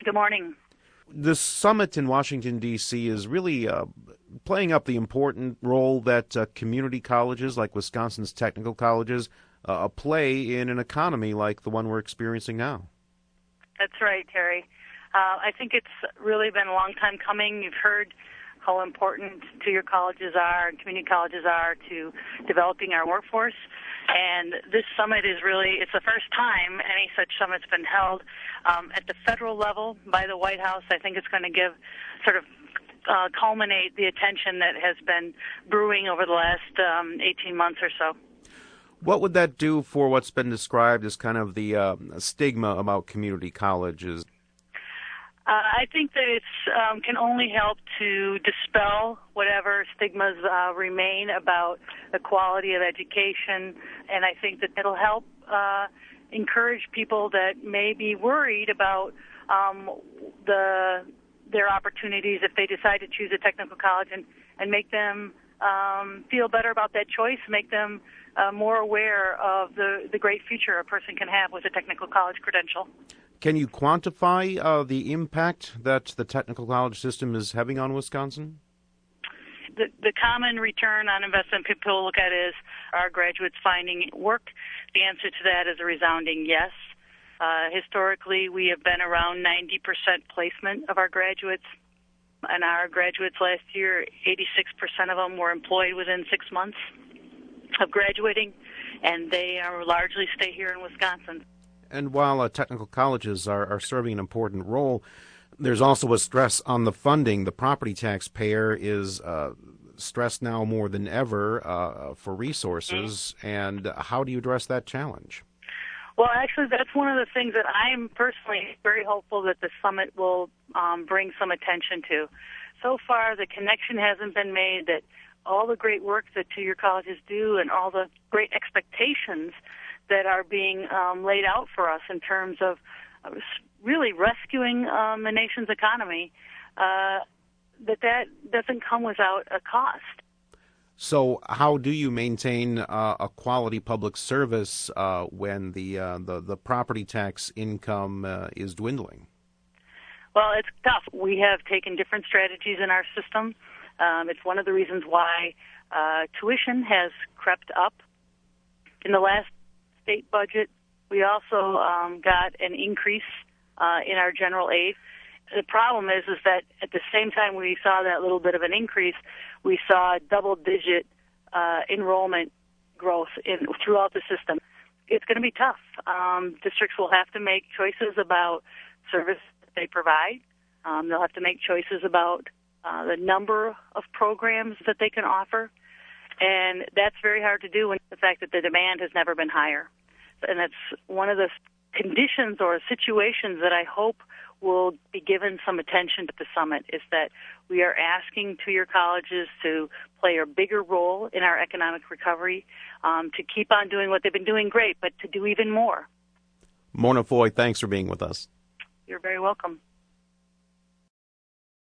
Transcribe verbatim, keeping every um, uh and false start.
Good morning. This summit in Washington, D C is really uh, playing up the important role that uh, community colleges like Wisconsin's technical colleges uh, play in an economy like the one we're experiencing now. That's right, Terry. Uh, I think it's really been a long time coming. You've heard how important two-year colleges are and community colleges are to developing our workforce. And this summit is really, it's the first time any such summit's been held um, at the federal level by the White House. I think it's going to give sort of uh, culminate the attention that has been brewing over the last um, eighteen months or so. What would that do for what's been described as kind of the uh, stigma about community colleges? Uh, I think that it um, can only help to dispel whatever stigmas uh, remain about the quality of education, and I think that it'll help uh, encourage people that may be worried about um, the their opportunities if they decide to choose a technical college, and, and make them um, feel better about that choice, make them uh, more aware of the, the great future a person can have with a technical college credential. Can you quantify uh, the impact that the technical college system is having on Wisconsin? The, the common return on investment people look at is, are graduates finding work? The answer to that is a resounding yes. Uh, historically, we have been around ninety percent placement of our graduates. And our graduates last year, eighty-six percent of them were employed within six months of graduating, and they are largely stay here in Wisconsin. And while uh, technical colleges are, are serving an important role, there's also a stress on the funding. The property taxpayer is uh, stressed now more than ever uh, for resources. Mm-hmm. And how do you address that challenge? Well, actually, that's one of the things that I'm personally very hopeful that the summit will um, bring some attention to. So far, the connection hasn't been made that all the great work that two-year colleges do and all the great expectations that are being um, laid out for us in terms of uh, really rescuing um, the nation's economy, uh, that that doesn't come without a cost. So how do you maintain uh, a quality public service uh, when the, uh, the the property tax income uh, is dwindling? Well, it's tough. We have taken different strategies in our system. Um, it's one of the reasons why uh, tuition has crept up. In the last state budget, we also um, got an increase uh, in our general aid. The problem is, is that at the same time we saw that little bit of an increase, we saw double-digit uh, enrollment growth in, throughout the system. It's going to be tough. Um, districts will have to make choices about service that they provide. Um, they'll have to make choices about uh, the number of programs that they can offer, and that's very hard to do when the fact that the demand has never been higher. And that's one of the conditions or situations that I hope will be given some attention at the summit, is that we are asking two-year colleges to play a bigger role in our economic recovery, um, to keep on doing what they've been doing great, but to do even more. Mona Foy, thanks for being with us. You're very welcome.